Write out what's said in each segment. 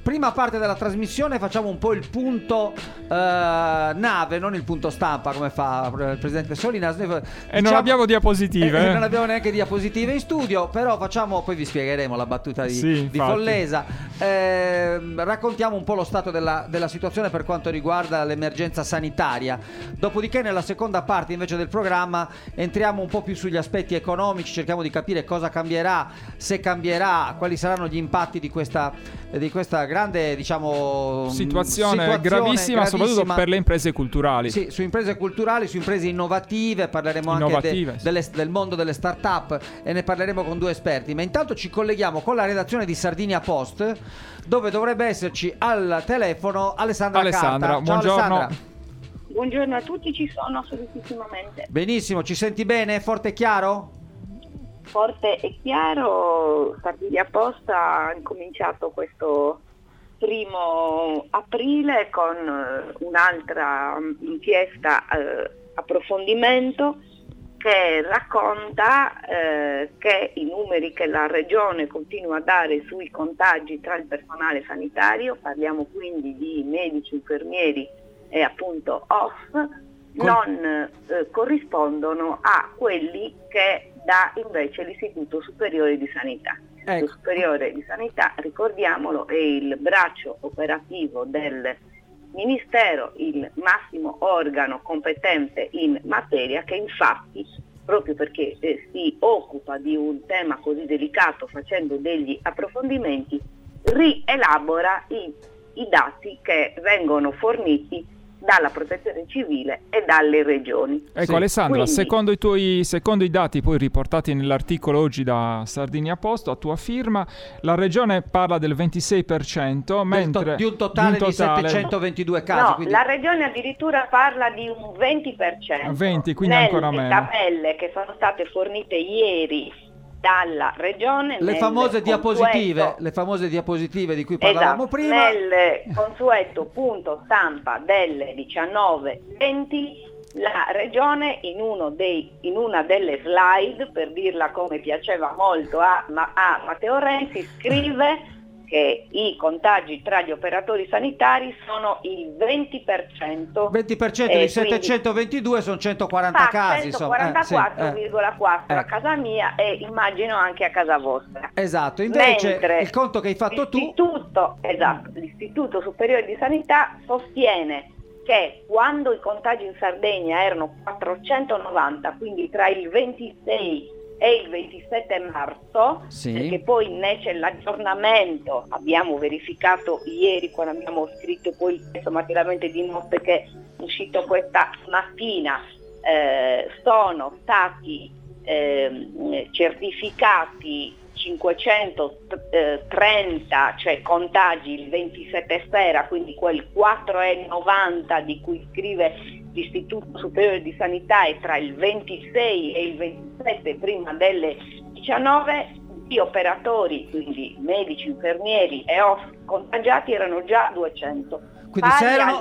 prima parte della trasmissione facciamo un po' il punto nave, non il punto stampa come fa il presidente Solinas. E non abbiamo diapositive. Non abbiamo neanche diapositive in studio, però facciamo, poi vi spiegheremo la battuta di Follesa. Raccontiamo un po' lo stato della situazione per quanto riguarda l'emergenza sanitaria. Dopodiché nella seconda parte invece del programma entriamo un po' più sugli aspetti economici, cerchiamo di capire cosa cambierà, se cambierà, quali saranno gli impatti di questa grande, diciamo, situazione gravissima, soprattutto per le imprese culturali. Sì, su imprese culturali, su imprese innovative, parleremo anche del mondo delle start-up e ne parleremo con due esperti. Ma intanto ci colleghiamo con la redazione di Sardinia Post, dove dovrebbe esserci al telefono Alessandra Carta. Ciao, buongiorno. Alessandra. Buongiorno a tutti, ci sono assolutissimamente. Benissimo, ci senti bene? Forte e chiaro? Forte e chiaro. Sardinia Post ha incominciato questo 1° aprile con un'altra inchiesta approfondimento che racconta che i numeri che la Regione continua a dare sui contagi tra il personale sanitario, parliamo quindi di medici, infermieri e appunto OSS, non corrispondono a quelli che dà invece l'Istituto Superiore di Sanità. Ecco. L'Istituto Superiore di Sanità, ricordiamolo, è il braccio operativo del Ministero, il massimo organo competente in materia, che infatti, proprio perché si occupa di un tema così delicato facendo degli approfondimenti, rielabora i dati che vengono forniti dalla Protezione Civile e dalle regioni. Ecco, Alessandra, secondo i dati poi riportati nell'articolo oggi da Sardinia Post a tua firma, la regione parla del 26%, mentre di un totale di 722 casi. No, quindi... la regione addirittura parla di un 20%. 20, quindi ancora meno. Le tabelle che sono state fornite ieri dalla regione, le famose diapositive di cui parlavamo prima, nel consueto punto stampa delle 19:20, la regione in una delle slide, per dirla come piaceva molto a Matteo Renzi, scrive che i contagi tra gli operatori sanitari sono il 20%. 20% di 722 sono 140 casi. 144,4 a casa mia e immagino anche a casa vostra. Esatto, invece mentre il conto che hai fatto l'Istituto Superiore di Sanità sostiene che quando i contagi in Sardegna erano 490, quindi tra il 26 e il 27 marzo, perché poi ne c'è l'aggiornamento, abbiamo verificato ieri quando abbiamo scritto poi il testo materialmente di notte che è uscito questa mattina, sono stati certificati 530, cioè contagi il 27 sera, quindi quel 4,90 di cui scrive l'Istituto Superiore di Sanità è tra il 26 e il 27 prima delle 19, gli operatori, quindi medici, infermieri e OSS contagiati erano già 200. Quindi se erano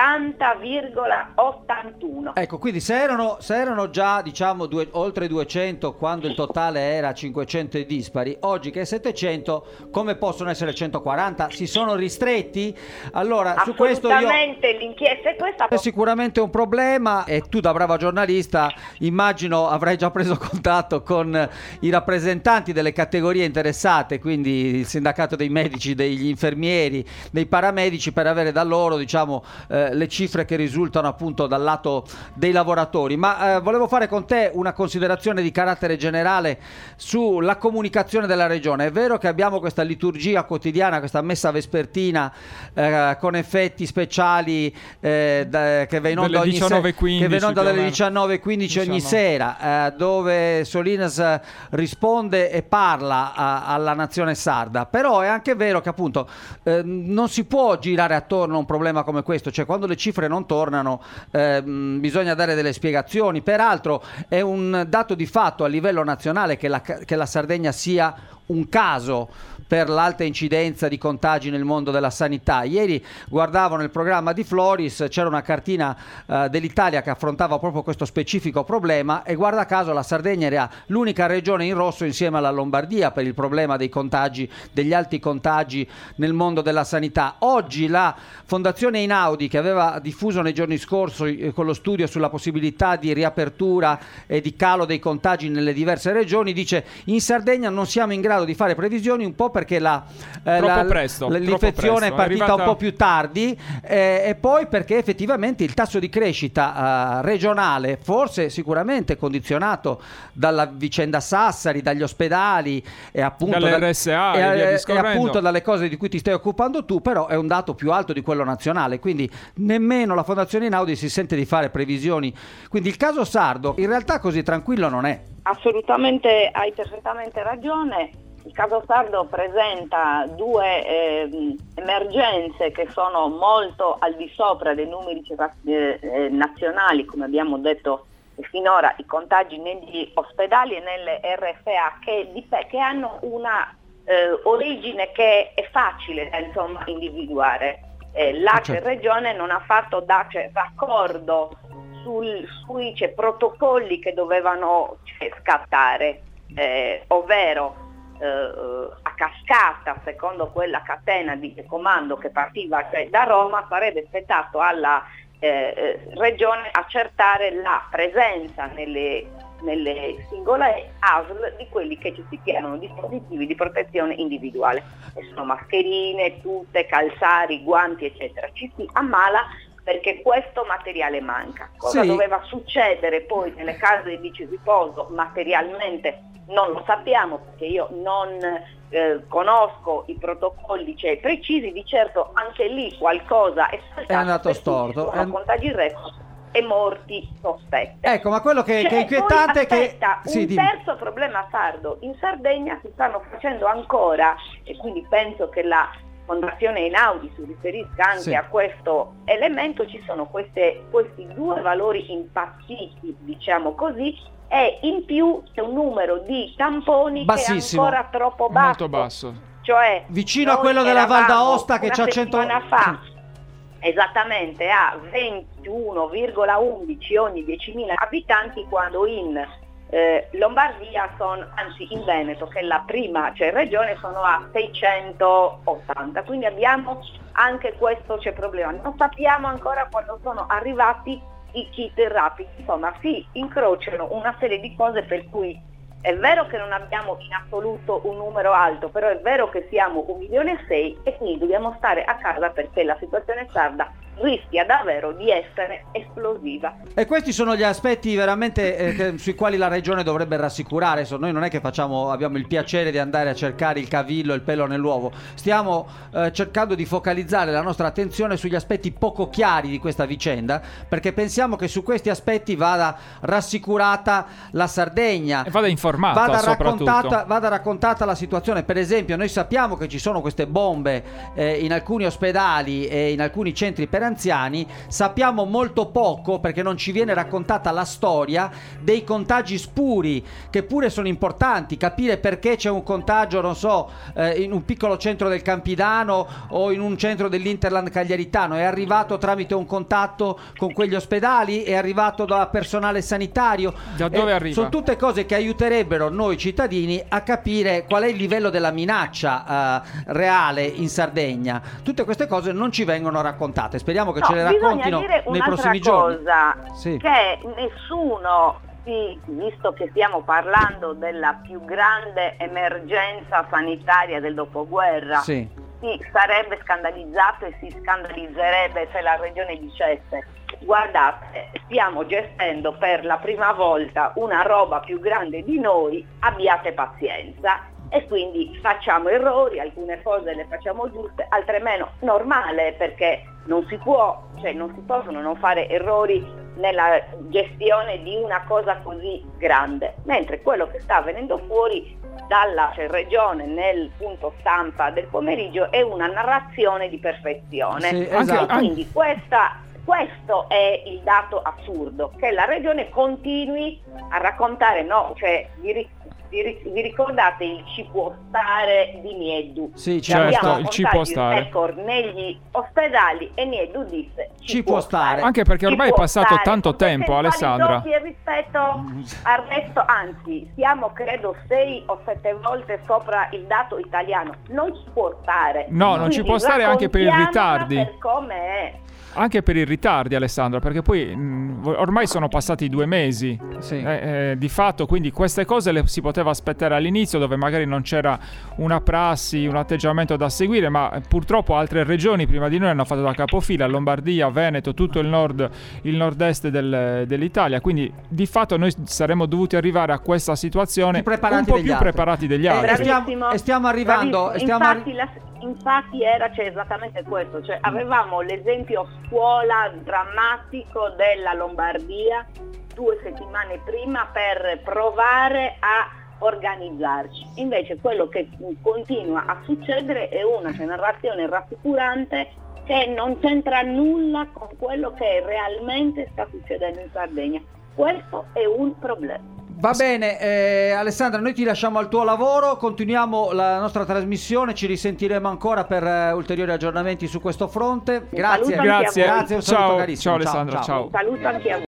40,81. Ecco, quindi se erano già, diciamo, oltre 200 quando il totale era 500 e dispari, oggi che è 700, come possono essere 140? Si sono ristretti? Allora, su questo l'inchiesta è questa. È sicuramente un problema e tu, da brava giornalista, immagino avrai già preso contatto con i rappresentanti delle categorie interessate, quindi il sindacato dei medici, degli infermieri, dei paramedici, per avere da loro, diciamo, le cifre che risultano appunto dal lato dei lavoratori. Ma volevo fare con te una considerazione di carattere generale sulla comunicazione della regione. È vero che abbiamo questa liturgia quotidiana, questa messa vespertina con effetti speciali che va in onda dalle 19:15 ogni sera, dove Solinas risponde e parla alla nazione sarda. Però è anche vero che appunto non si può girare attorno a un problema come questo, cioè quando le cifre non tornano bisogna dare delle spiegazioni. Peraltro è un dato di fatto a livello nazionale che la Sardegna sia un caso per l'alta incidenza di contagi nel mondo della sanità. Ieri guardavo nel programma di Floris, c'era una cartina dell'Italia che affrontava proprio questo specifico problema, e guarda caso la Sardegna era l'unica regione in rosso insieme alla Lombardia per il problema dei contagi, degli alti contagi nel mondo della sanità. Oggi la Fondazione Einaudi, che aveva diffuso nei giorni scorsi con lo studio sulla possibilità di riapertura e di calo dei contagi nelle diverse regioni, dice: in Sardegna non siamo in grado di fare previsioni, un po' perché l'infezione è partita un po' più tardi, e poi perché effettivamente il tasso di crescita regionale, forse sicuramente condizionato dalla vicenda Sassari, dagli ospedali e appunto dall'RSA e appunto dalle cose di cui ti stai occupando tu, però è un dato più alto di quello nazionale, quindi nemmeno la Fondazione Einaudi si sente di fare previsioni. Quindi il caso sardo in realtà così tranquillo non è. Assolutamente, hai perfettamente ragione. Il caso sardo presenta due emergenze che sono molto al di sopra dei numeri nazionali, come abbiamo detto finora, i contagi negli ospedali e nelle RSA che hanno una origine che è facile da individuare. L'ACE Regione non ha fatto raccordo sui protocolli che dovevano scattare, ovvero a cascata, secondo quella catena di comando che partiva da Roma, sarebbe spettato alla regione accertare la presenza nelle singole ASL di quelli che ci si chiamano dispositivi di protezione individuale, che sono mascherine, tute, calzari, guanti eccetera. Ci si ammala perché questo materiale manca. Cosa doveva succedere poi nelle case di riposo materialmente non lo sappiamo, perché io non conosco i protocolli precisi. Di certo anche lì qualcosa è andato storto, sono contagi record e morti sospetti. Ecco, ma quello che è inquietante è che un terzo problema sardo. In Sardegna si stanno facendo ancora, e quindi penso che la Fondazione Einaudi si riferisca anche a questo elemento, ci sono questi due valori impazziti, diciamo così, e in più c'è un numero di tamponi bassissimo, che è ancora troppo basso. Molto basso. Cioè, vicino a quello della Val d'Aosta che c'ha 100 fa, esattamente a 21,11 ogni 10.000 abitanti, quando in Lombardia anzi in Veneto, che è la prima regione, sono a 680, quindi abbiamo anche questo problema. Non sappiamo ancora quando sono arrivati i kit rapidi, insomma si incrociano una serie di cose, per cui è vero che non abbiamo in assoluto un numero alto, però è vero che siamo 1,6 milioni e quindi dobbiamo stare a casa perché la situazione sarda rischia davvero di essere esplosiva. E questi sono gli aspetti veramente sui quali la regione dovrebbe rassicurare. Adesso noi non è che abbiamo il piacere di andare a cercare il cavillo e il pelo nell'uovo, stiamo cercando di focalizzare la nostra attenzione sugli aspetti poco chiari di questa vicenda, perché pensiamo che su questi aspetti vada rassicurata la Sardegna e vada informata, vada raccontata la situazione. Per esempio, noi sappiamo che ci sono queste bombe in alcuni ospedali e in alcuni centri per anziani, sappiamo molto poco perché non ci viene raccontata la storia dei contagi spuri, che pure sono importanti. Capire perché c'è un contagio, non so, in un piccolo centro del Campidano o in un centro dell'Interland cagliaritano, è arrivato tramite un contatto con quegli ospedali, è arrivato da personale sanitario, da dove arriva? Sono tutte cose che aiuterebbero noi cittadini a capire qual è il livello della minaccia reale in Sardegna. Tutte queste cose non ci vengono raccontate. Speriamo che ce le raccontino nei prossimi giorni. Bisogna dire un'altra cosa, che nessuno, visto che stiamo parlando della più grande emergenza sanitaria del dopoguerra, si sarebbe scandalizzato e si scandalizzerebbe se la regione dicesse: guardate, stiamo gestendo per la prima volta una roba più grande di noi, abbiate pazienza. E quindi facciamo errori, alcune cose le facciamo giuste, altre meno. Normale, perché non si possono non fare errori nella gestione di una cosa così grande. Mentre quello che sta venendo fuori dalla regione nel punto stampa del pomeriggio è una narrazione di perfezione. Sì, esatto. E quindi questo è il dato assurdo, che la regione continui a raccontare Vi ricordate il ci può stare di Nieddu? Sì, certo, il ci può stare. Ecco, negli ospedali, e Nieddu disse ci può stare. Anche perché ormai è passato tanto tempo, Alessandra. Rispetto al resto, anzi, siamo credo 6 o 7 volte sopra il dato italiano. Non ci può stare. No, non ci può stare anche per i ritardi. Per come è. Anche per i ritardi, Alessandra, perché poi ormai sono passati 2 mesi, sì. Di fatto, quindi queste cose le si poteva aspettare all'inizio, dove magari non c'era una prassi, un atteggiamento da seguire, ma purtroppo altre regioni prima di noi hanno fatto da capofila, Lombardia, Veneto, tutto il nord-est dell'Italia, quindi di fatto noi saremmo dovuti arrivare a questa situazione un po' più preparati degli altri. E stiamo arrivando. Infatti c'è esattamente questo, cioè avevamo l'esempio scuola drammatico della Lombardia 2 settimane prima per provare a organizzarci. Invece quello che continua a succedere è una narrazione rassicurante che non c'entra nulla con quello che realmente sta succedendo in Sardegna. Questo è un problema. Va bene, Alessandra, noi ti lasciamo al tuo lavoro, continuiamo la nostra trasmissione, ci risentiremo ancora per ulteriori aggiornamenti su questo fronte. Grazie, Grazie, un saluto carissimo. Ciao Alessandra, ciao. Saluto anche a voi.